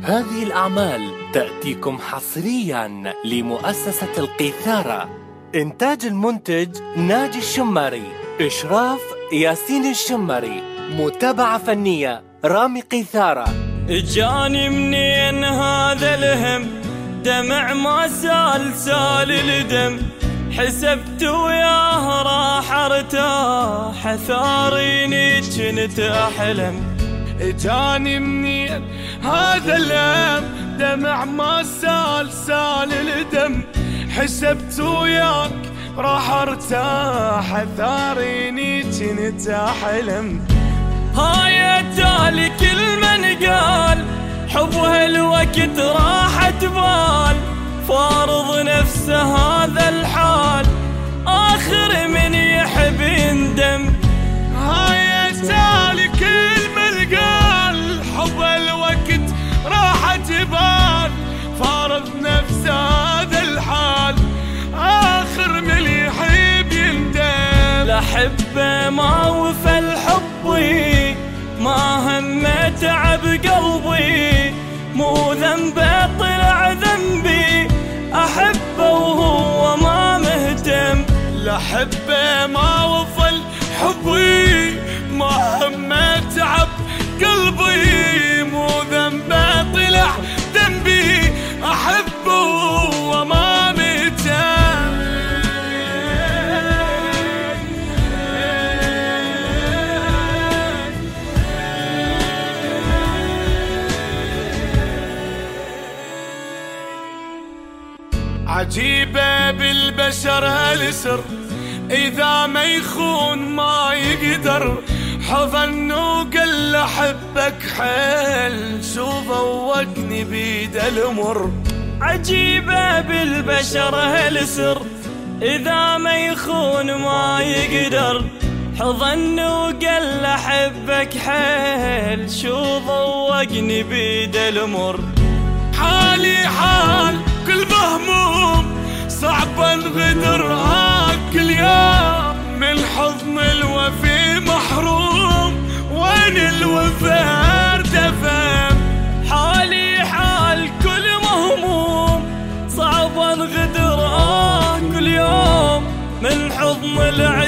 هذه الأعمال تأتيكم حصرياً لمؤسسة القيثارة. إنتاج المنتج ناجي الشماري، إشراف ياسين الشماري، متابعة فنية رامي قيثارة. جاني منين هذا الهم، دمع ما سال الدم، حسبت وياه راح ارتاح، ثاريني كنت احلم. جاني منين هذا الهم، دمع ما سال الدم، حسبت وياك راح ارتاح، ثاريني كنت احلم. هاي تالي كل من قال حب هالوقت راح تبال، فارض نفسه هذا الحال، آخر من يحب يندم. هاي تالي كل من قال حب هالوقت راح تبال، فارض نفسه هذا الحال، آخر من يحب يندم. لحبه ما وفى الحبي، ما همه تعب قلبي، مو ذنبه طلع ذنبي، أحبه وهو ما مهتم. لحبه ما وفى الحبي، ما همه تعب قلبي، مو ذنبه طلع ذنبي، أحبه وهو ما مهتم. عجيبة بالبشر هالسر، إذا ما يخون ما يقدر، حضن وقال أحبك حيل، شو ذوقني بيد الأمر. عجيبة بالبشر هالسر، إذا ما يخون ما يقدر، حضن وقال أحبك حيل، شو ذوقني بيد الأمر. حالي حال كل مهموم، صعب انغدر هاك اليوم، من حضن الوفي محروم، وين الوفا ارتفع. حالي حال كل مهموم، صعب انغدر كل يوم، من حضن العين